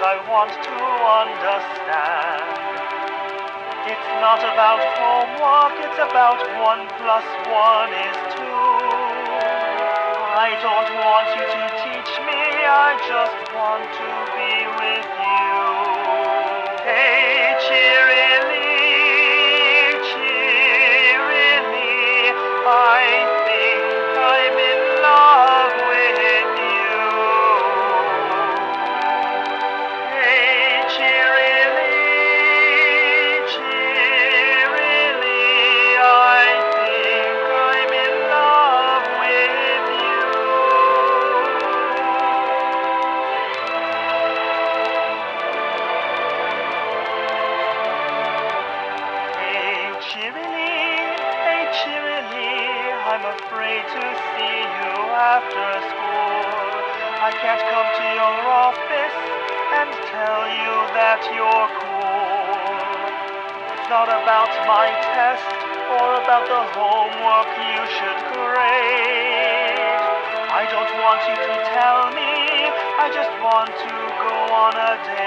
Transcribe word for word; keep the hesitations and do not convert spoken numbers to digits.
I want to understand. It's not about homework, it's about one plus one is two. I don't want you to teach me, I just want to be with you. Hey, cheerily, cheerily, I think I'm in love with you. Hey, cheerily, cheerily, I think I'm in love with you. Hey, cheerily, hey, cheerily, I'm afraid to see you after school. I can't come to your office and tell you that you're cool. It's not about my test or about the homework you should grade. I don't want you to tell me, I just want to go on a date.